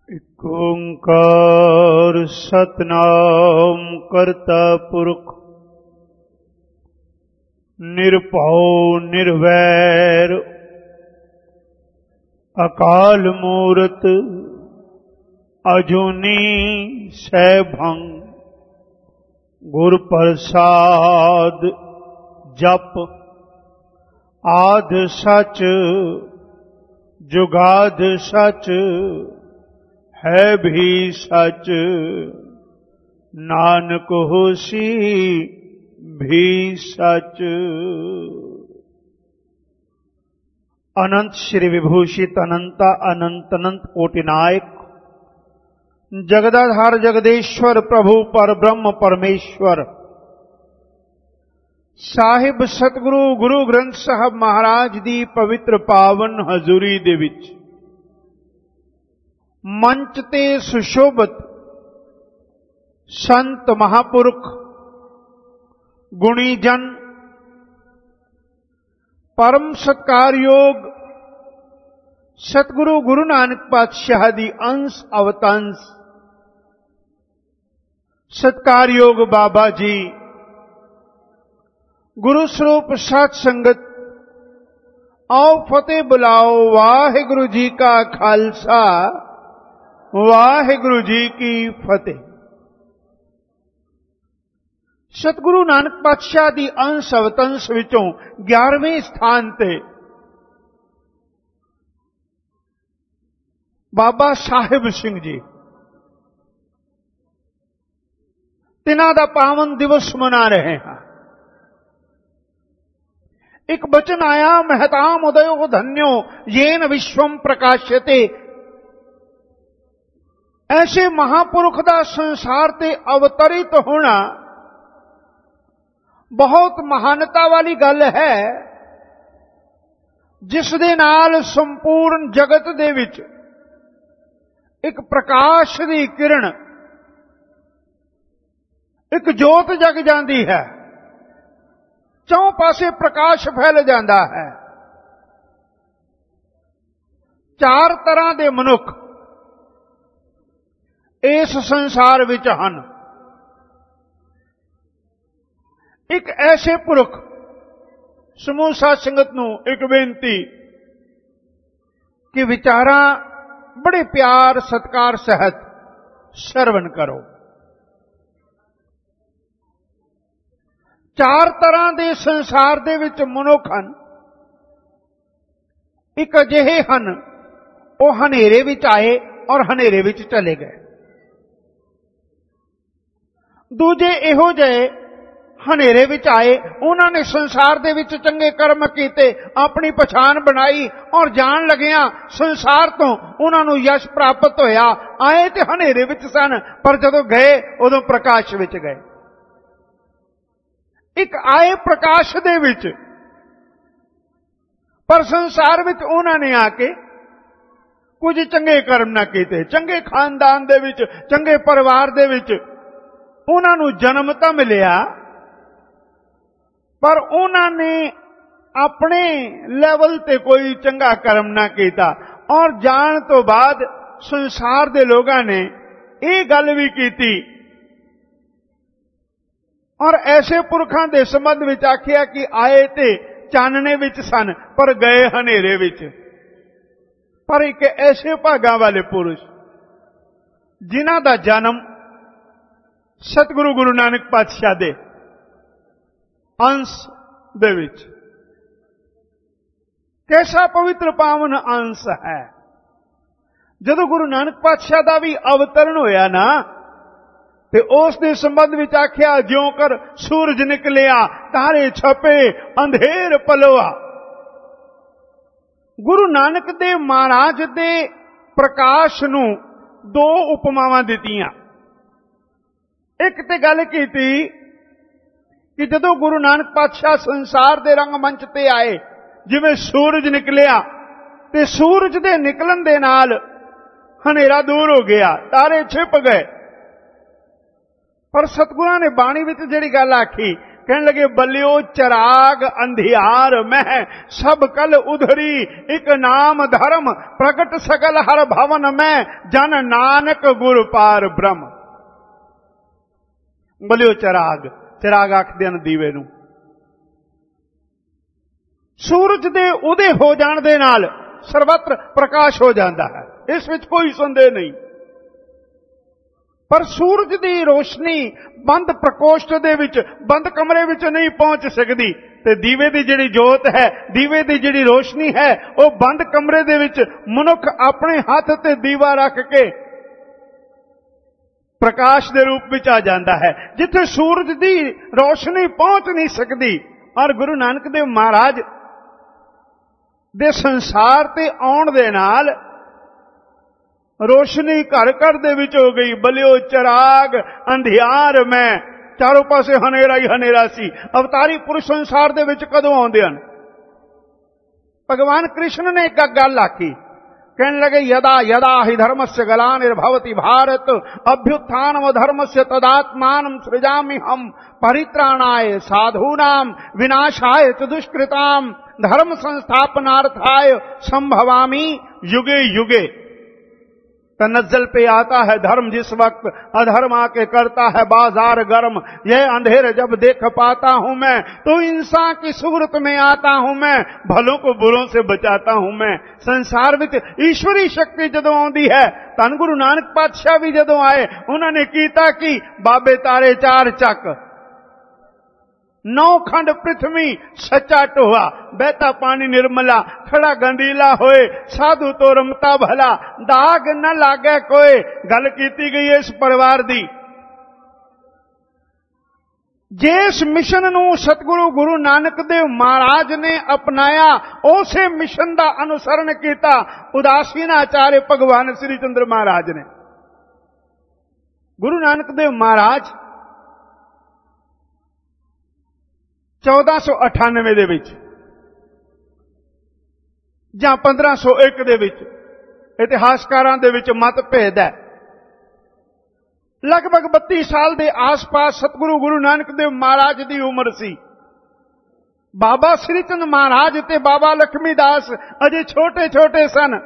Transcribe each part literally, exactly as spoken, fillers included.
ਇਕ ਓੰਕਾਰ ਸਤਿਨਾਮ ਕਰਤਾ ਪੁਰਖ ਨਿਰਭਉ ਨਿਰਵੈਰ ਅਕਾਲ ਮੂਰਤ ਅਜੂਨੀ ਸੈਭੰ ਗੁਰ ਪ੍ਰਸਾਦ ਜਪ ਆਦ ਸਚ ਜੁਗਾਦ ਸਚ है भी सच नानक होसी भी सच। अनंत श्री विभूषित अनंता अनंत अनंत कोटि नायक जगदाधार जगदेश्वर प्रभु पर ब्रह्म परमेश्वर साहिब सतगुरु गुरु ग्रंथ साहब महाराज दी पवित्र पावन हजूरी दे विच मंच ते सुशोभित संत महापुरख गुणी जन परम सत्कारयोग सतगुरु गुरु नानक पातशाह दी अंश अवतंस सत्कारयोग बाबा जी गुरु स्वरूप सत संगत आओ फतेह बुलाओ वाहिगुरु जी का खालसा वाहिगुरु जी की फतेह। सतगुरु नानक पातशाह दी अंश अवतंस विचों ग्यारहवें स्थान ते बाबा साहिब सिंह जी तिन्हां दा पावन दिवस मना रहे हैं। एक बचन आया महताम उदयो धन्यो येन विश्वम प्रकाश्यते। ऐसे महापुरुष का संसार ते अवतरित होना बहुत महानता वाली गल है, जिस दे नाल संपूर्ण जगत दे विच एक प्रकाश दी किरण एक जोत जग जाती है, चौं पासे प्रकाश फैल जाता है। चार तरह के मनुख इस संसार विच हन। एक ऐसे पुरख समूह साध संगत नूं एक बेनती कि विचारा बड़े प्यार सत्कार सहित श्रवण करो। चार तरह के संसार दे विच मनुख हन। एक अजिहे हन वो हनेरे विच आए और हनेरे विच चले गए। दूजे इहो जे हनेरे विच आए, उन्होंने संसार दे विच चंगे कर्म कीते, अपनी पछाण बनाई और जान लगिया संसार तो उन्होंने यश प्राप्त होया। आए ते हनेरे विच सन पर जदों गए उदों प्रकाश विच गए। एक आए प्रकाश दे विच पर संसार विच उन्होंने आके कुछ चंगे कर्म ना कीते। चंगे खानदान दे विच चंगे परिवार दे विच उन्होंने जन्म तो मिलिया पर उन्होंने अपने लेवल ते कोई चंगा कर्म ना किया और जान तो बाद संसार दे लोगों ने ये गल भी की और ऐसे पुरखों के संबंध विच आखिया कि आए ते चानने विच सन पर गए हनेरे विच। पर एक ऐसे भागा वाले पुरुष जिन्हां दा जन्म सतगुरु गुरु नानक पातशाह दे अंश दे विच कैसा पवित्र पावन अंश है। जदों गुरु नानक पातशाह दा भी अवतरण होया ना ते उस दे संबंध विच आख्या ज्यों कर सूरज निकलिया तारे छपे अंधेर पलोआ। गुरु नानक दे महाराज दे प्रकाश नूं दो उपमावां दित्तियां। एक ते गल कीती कि जदों गुरु नानक पातशाह संसार दे रंग मंच ते आए जिवें सूरज निकलिया ते सूरज दे निकलन दे नाल हनेरा दूर हो गया, तारे छिप गए। पर सतगुरां ने बाणी विच जिहड़ी गल आखी कहने लगे बलियो चिराग अंधियार में सब कल उधरी एक नाम धर्म प्रगट सकल हर भवन में जन नानक गुरु पार ब्रह्म। बलियो चिराग, चिराग आखदे हैं दीवे नूं। सूरज दे उदय हो जाण दे नाल सर्वत्र प्रकाश हो जाता है, इस विच कोई संदेह नहीं। पर सूरज की रोशनी बंद प्रकोष्ठ दे विच, बंद कमरे विच नहीं पहुंच सकती। ते दीवे की जिहड़ी जोत है, दीवे की जिहड़ी रोशनी है, वो बंद कमरे दे विच मनुख अपने हाथ ते दीवा रख के प्रकाश दे रूप विच आ जाता है, जिथे सूरज की रोशनी पहुंच नहीं सकती। और गुरु नानक देव महाराज दे संसार ते आउण दे नाल रोशनी घर घर दे विच हो गई। बलियो चिराग अंधियार में, चारों पासे हनेरा ही हनेरा सी। अवतारी पुरुष संसार दे विच कदों आउंदे हन? भगवान कृष्ण ने एक गल आखी, कहने लगे यदा यदा ही धर्मस्य ग्लानिर्भवति भारत अभ्युत्थानम धर्मस्य तदात्मानं सृजामि हम परित्राणाय साधूनां विनाशाय च दुष्कृतां धर्म संस्थापनार्थाय संभवामि युगे युगे। तनज्जल पे आता है धर्म जिस वक्त अधर्म आके करता है बाजार गर्म। यह अंधेर जब देख पाता हूं मैं तो इंसान की सूरत में आता हूं मैं, भलों को बुरों से बचाता हूं मैं। संसार विच ईश्वरी शक्ति जदों आउंदी है, धन गुरु नानक पातशाह भी जदों आए, उन्होंने कीता कि बाबे तारे चार चक, नौ खंड पृथ्वी सच्चा टोहा, बहता पानी निर्मला, खड़ा गंदीला होए, साधु तो रमता भला, दाग न लागे कोई। गल कीती गई इस परिवार दी। जिस मिशन नूं सतगुरु गुरु नानक देव महाराज ने अपनाया, उसे मिशन का अनुसरण किया उदासीन आचार्य भगवान श्री चंद्र महाराज ने। गुरु नानक देव महाराज चौदह सौ अठानवे दे विच जां पंद्रह सौ एक दे विच इतिहासकारां दे विच मतभेद है। लगभग बत्ती साल के आस पास सतगुरु गुरु नानक देव महाराज की उम्र सी। बाबा श्री चंद महाराज ते बाबा लक्ष्मीदास अजे छोटे छोटे सन।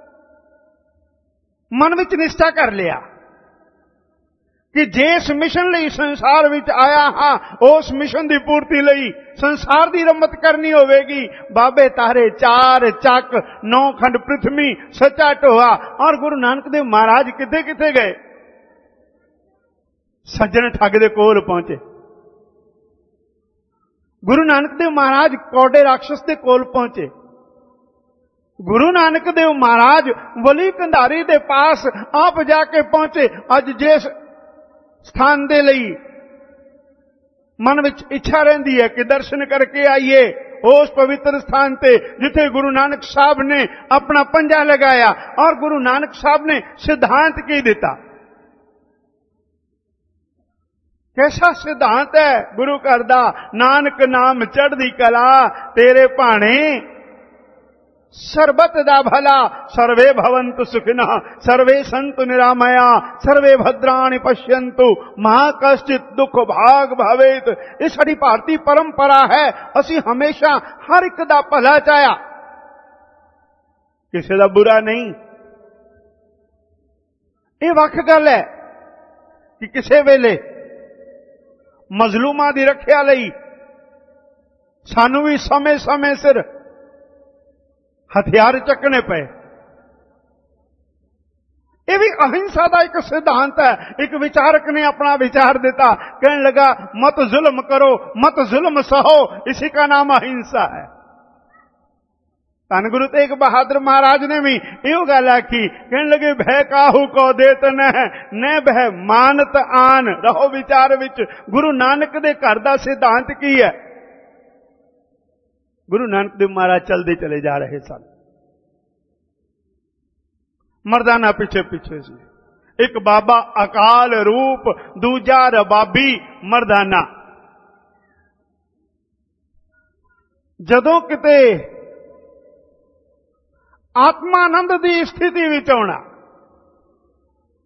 मन विच निश्चय कर लिया कि जिस मिशन लई संसार विच आया हाँ, उस मिशन की पूर्ति लई संसार की रमत करनी होवेगी। बाबे तारे चार चक, नौ खंड पृथ्वी सच्चा टोहा। और गुरु नानक देव महाराज किथे किथे गए? सज्जन ठग दे कोल पहुंचे। गुरु नानक देव महाराज कौडे राक्षस के कोल पहुंचे। गुरु नानक देव महाराज वली कंधारी दे पास आप जाके पहुंचे। अज जिस स्थान दे लई मन विच इच्छा रहिंदी है कि दर्शन करके आइए, उस पवित्र स्थान ते जिथे गुरु नानक साहब ने अपना पंजा लगाया। और गुरु नानक साहब ने सिद्धांत की दिता। कैसा सिद्धांत है गुरु घर दा? नानक नाम चढ़दी कला तेरे भाणे सर्बत दा भला, सर्वे भवन्तु सुखिनः सर्वे सन्तु निरामया सर्वे भद्राणि पश्यन्तु महा कश्चित दुख भाग भवेत। ये साडी भारतीय परंपरा है। असी हमेशा हर एक दा भला चाया, किसी दा बुरा नहीं। ये वख गल है कि किसी वेले मजलूमां दी रखिया लई सानू भी समय समय सिर हथियार चकने पे। यह भी अहिंसा का एक सिद्धांत है। एक विचारक ने अपना विचार देता, कहने लगा मत जुल्म करो, मत जुल्म सहो, इसी का नाम अहिंसा है। धन गुरु तेग बहादुर महाराज ने भी यो गल आखी, कहने लगे भय काहू को देत न न भय मानत आन। रहो विचार विच गुरु नानक दे घर दा सिद्धांत की है। गुरु नानक देव महाराज चलते चले जा रहे सन। मर्दाना पीछे पीछे से एक बाबा अकाल रूप, दूजा रबाबी मर्दाना। जदों किते आत्मानंद की स्थिति विच आउणा,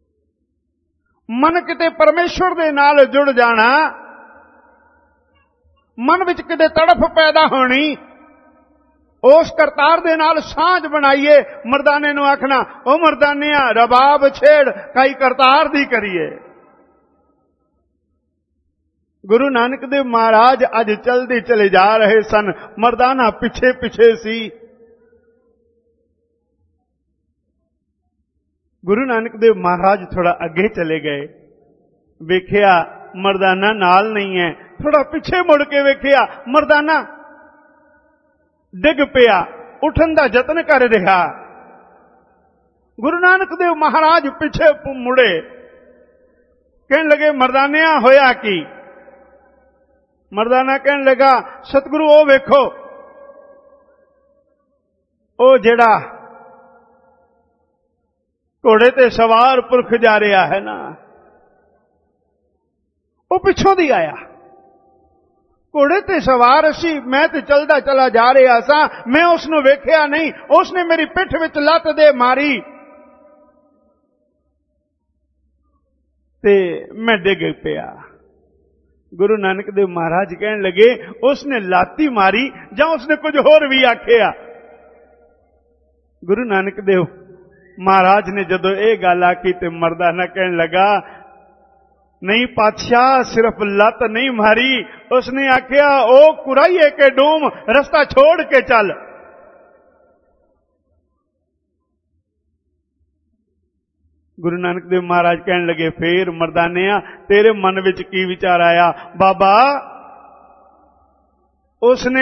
मन किते परमेश्वर दे नाल जुड़ जाना, मन विच किते तड़फ पैदा होनी, उस करतार दे नाल सांझ बनाइए। मर्दाने नूं आखना, ओ मर्दानिया रबाब छेड़, कई करतार दी करिए। गुरु नानक देव महाराज अज चलते चले जा रहे सन, मर्दाना पिछे पिछे सी। गुरु नानक देव महाराज थोड़ा अगे चले गए, वेखिया मर्दाना नाल नहीं है। थोड़ा पिछे मुड़ के वेखिया मर्दाना डिग पिया, उठन का जतन कर रहा। गुरु नानक देव महाराज पिछे मुड़े, कहन लगे मर्दानिया होया की? मर्दाना कहन लगा, सतगुरु ओ वेखो, ओ जेड़ा घोड़े ते सवार पुरख जा रहा है ना, वो पिछों दी आया। घोड़े ते सवार असी, मैं ते चलदा चला जा रहा सा, मैं उसनू वेखिया नहीं, उसने मेरी पिठ विच लत दे मारी ते मैं डिग पिया। गुरु नानक देव महाराज कहन लगे, उसने लाती मारी जां उसने कुछ होर भी आखिया? गुरु नानक देव महाराज ने जदों ये गल आखी ते मर्दाना कहन लगा, नहीं पातशाह, सिर्फ लत नहीं मारी, उसने आखिया ओ कुराइए के डूम, रास्ता छोड़ के चल। गुरु नानक देव महाराज कहन लगे, फिर मर्दानिया तेरे मन विच की विचार आया? बाबा, उसने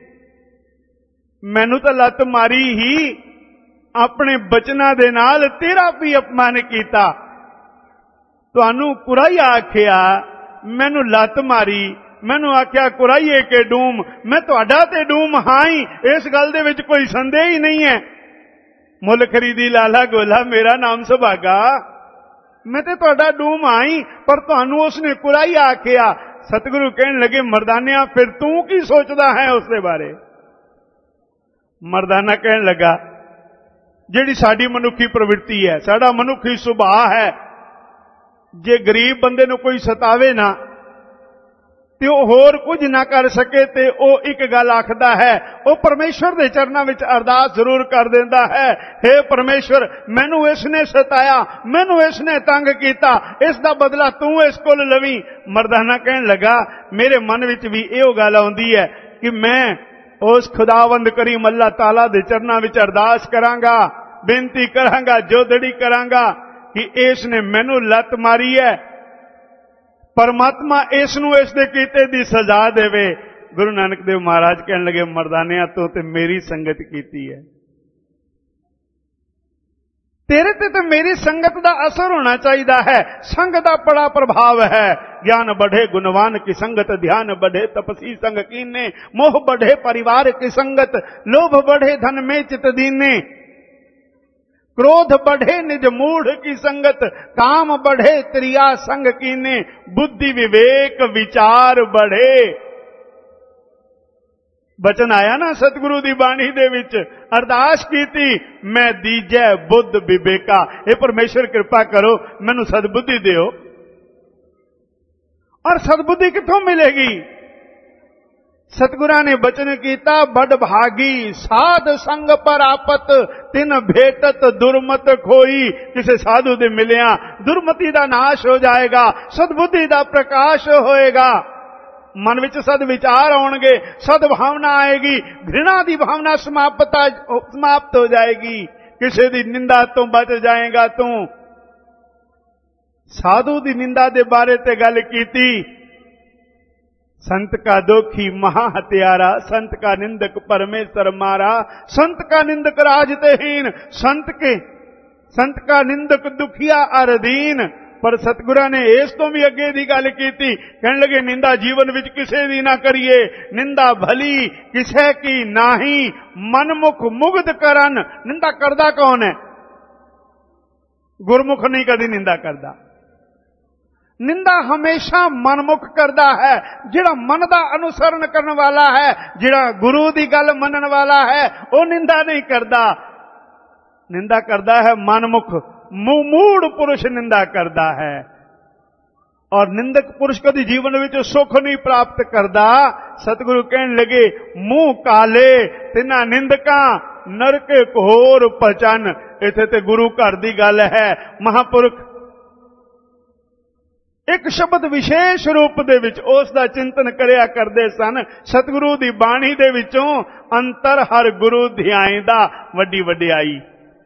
मैनू तो लत मारी ही, अपने बचना दे नाल तेरा भी अपमान किया। तुहानू कुराइया आखिया, मैनू लत मारी, मैनू आख्या कुराइए के डूम, मैं तुहाडा ते डूम हाँ ही, इस गल दे विच कोई संदेह ही नहीं है। मुल खरीदी लाला गोला, मेरा नाम सुभागा, मैं ते तुहाडा डूम हाँ ही, पर तुहानू उसने कुराइया आखिया। सतगुरु कहन लगे, मर्दानिया फिर तू की सोचदा है उसके बारे? मर्दाना कहन लगा, जिहड़ी साडी मनुखी प्रवृत्ति है, साडा मनुखी सुभाव है, जे गरीब बंदे नूं कोई सतावे ना ते ओ होर कुछ ना कर सके ते ओ एक गल आखदा है, ओ परमेश्वर दे चरनां विच अरदास जरूर कर देंदा है, हे परमेश्वर मैनू इसने सताया, मैनू इसने तंग कीता, इस दा बदला तू इस कोल लवी। मर्दाना कहन लगा, मेरे मन विच भी इहो गल आउंदी है कि मैं उस खुदावंद करीम अल्लाह ताला दे चरनां विच अरदास करांगा, बेनती करांगा, जोदड़ी करांगा कि इसने मैनू लत मारी है, परमात्मा इसनू इस दे कीते दी सजा देवे। गुरु नानक देव महाराज कहन लगे, मर्दानिया तो ते मेरी संगत कीती है, तेरे ते तो मेरी संगत दा असर होना चाहिए है। संग दा बड़ा प्रभाव है। ज्ञान बढ़े गुणवान की संगत, ध्यान बढ़े तपसी संग कीने, मोह बढ़े परिवार की संगत, लोभ बढ़े धन में चित दीने, क्रोध बढ़े निज मूढ़ की संगत, काम बढ़े त्रिया संग कीने, बुद्धि विवेक विचार बढ़े। बचन आया ना सतगुरु दी बाणी दे विच, अरदास कीती, मैं दीजै बुद्ध विवेका, हे परमेश्वर कृपा करो मैनू सदबुद्धि दियो। और सदबुद्धि कित्थों मिलेगी? सतगुरां ने बचन कीता, बड़ भागी साध संग पर आपत, तिन भेटत दुर्मत खोई। किसे साधु दे मिलिया दुर्मति दा नाश हो जाएगा, सदबुद्धि दा प्रकाश होएगा, मन विच सद विचार आउणगे, सद भावना आएगी, घृणा दी भावना समाप्त समाप्त हो जाएगी, किसी दी निंदा तो बच जाएगा तू। साधु दी निंदा दे बारे ते गल कीती, संत का दोखी महा हत्यारा, संत का निंदक परमेश्वर मारा, संत का निंदक राजतहीन, संत के संत का निंदक दुखिया अरदीन। पर सतगुरां ने इस तो भी अगे दी गल कीती, कहने लगे निंदा जीवन विच किसे दी ना करिए, निंदा भली किसे की नाही, मनमुख मुग्ध करन। निंदा करदा कौन है? गुरमुख नहीं कदी निंदा करदा। निंदा हमेशा मनमुख करदा है, जिहड़ा मन दा अनुसरण करन वाला है, जिहड़ा गुरु दी गल मनन वाला है, वो निंदा नहीं करदा। निंदा करदा है मनमुख, मूढ़ पुरुष निंदा करदा है। और निंदक पुरुष कभी जीवन विच सुख नहीं प्राप्त करता। सतगुरु कहन लगे मुंह काले तिना निंदकां नरक घोर पचन। इत्थे ते गुरु घर दी गल है। महापुरख एक शब्द विशेष रूप दे विच उस दा चिंतन करिया करदे सन। सतगुरु दी बाणी दे विचों अंतर हर गुरु ध्याएंदा वड्डी वड्याई।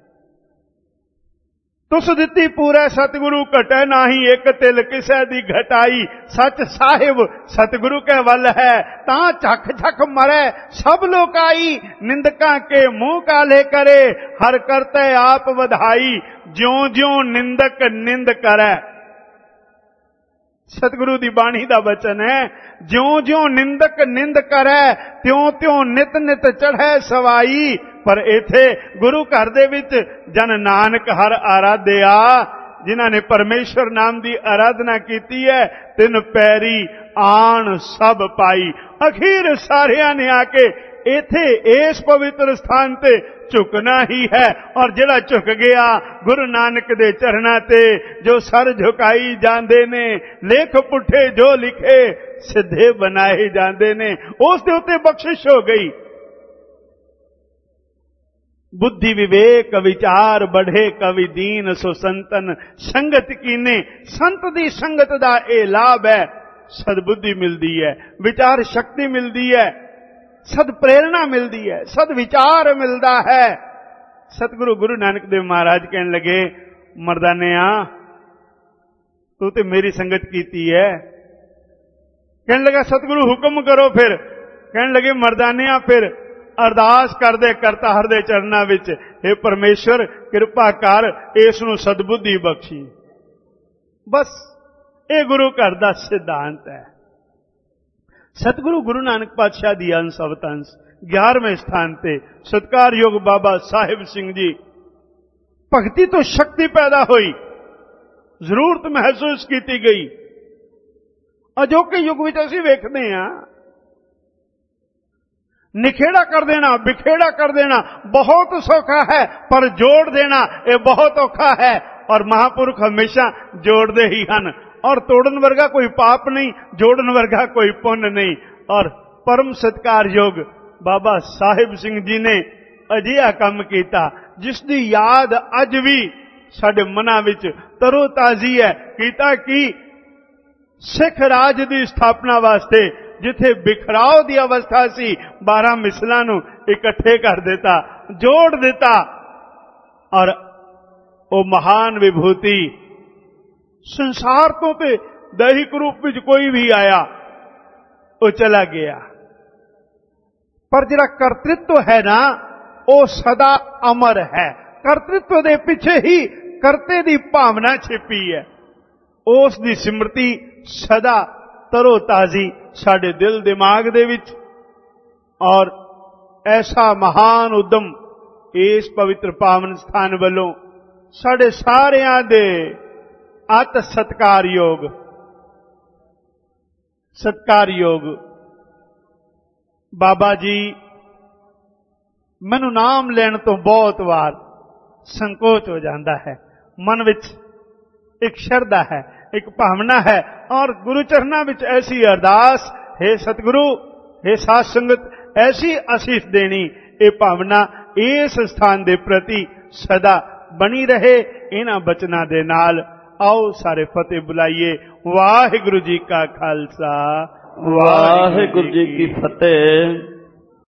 तुस दिती पूरा सतगुरु घटै नाही एक तिल किसै दी घटाई। सच साहिब सतगुरु के वल है तां झक झक मरै सब लोकाई। निंदकां के मुंह काले करे हर करते आप वधाई। ज्यों ज्यों निंदक निंद करै। सतगुरु दी बाणी दा वचन है ज्यों ज्यों निंदक निंद करै त्यों त्यों नित नित चढ़ै सवाई। पर इथे गुरु घर दे विच जन नानक हर आराध्या जिन्हां ने परमेश्वर नाम दी आराधना कीती है तिन पैरी आन सब पाई। अखीर सारियां ने आके इथे इस पवित्र स्थान ते झुकना ही है। और जिहड़ा झुक गया गुरु नानक दे चरणां ते जो सर झुकाई जांदे ने लेख पुठे जो लिखे सिद्धे बनाए जांदे ने उस दे उत्ते बख्शिश हो गई। बुद्धि विवेक विचार बढ़े कवि दीन सो संतन संगत कीने। संत दी संगत दा ए लाभ है। सदबुद्धि मिलती है विचार शक्ति मिलती है सद प्रेरणा मिलती है सद विचार मिलता है। सतगुरु गुरु नानक देव महाराज कहने लगे मर्दानिया तू तो मेरी संगत कीती है। कहने लगा सतगुरु हुक्म करो। फिर कहने लगे मर्दानिया फिर अरदास कर दे करता हर दे चरणा विच हे परमेश्वर कृपा कर इस नूं सदबुद्धि बख्शी। बस ये गुरु घर दा सिद्धांत है। सतगुरु गुरु नानक पातशाह दी अंश अवतंस ग्यारहवें स्थान पे सत्कारयोग बाबा साहिब सिंह जी। भगती तो शक्ति पैदा हुई जरूरत महसूस की गई। अजोके युग विच असीं वेखदे हां निखेड़ा कर देना बिखेड़ा कर देना बहुत सौखा है पर जोड़ देना यह बहुत औखा है। और महापुरुष हमेशा जोड़ते ही हन। और तोड़न वर्गा कोई पाप नहीं जोड़न वर्गा कोई पुण्य नहीं। और परम सत्कार योग बाबा साहिब सिंह जी ने अजिहा काम किया जिसकी याद अज भी साडे मनां विच तरोताजी है। कीता कि सिख राज की स्थापना वास्ते जिथे बिखराव की अवस्था सी बारह मिसलां नूं इकट्ठे कर देता जोड़ देता। और वो महान विभूति संसार तो ते दैहिक रूप में कोई भी आया वो चला गया पर जिहड़ा कर्तृत्व है ना वो सदा अमर है। कर्तृत्व दे पीछे ही करते दी भावना छिपी है। उस दी स्मृति सदा तरो ताजी साडे दिल दिमाग दे विच। और ऐसा महान उद्यम इस पवित्र पावन स्थान वालों साडे सारियां दे अत सत्कार योग सत्कार योग बाबा जी मैनू नाम लेने तो बहुत बार संकोच हो जाता है। मन विच एक श्रद्धा है एक भावना है और गुरु चरणा विच ऐसी अरदास हे सतगुरु हे साध संगत ऐसी आशीष देनी ये भावना इस स्थान के प्रति सदा बनी रहे। इन्हां बचनां दे नाल आओ सारे फतेह बुलाइए। वाहिगुरु जी का खालसा वाहिगुरु जी की फतेह।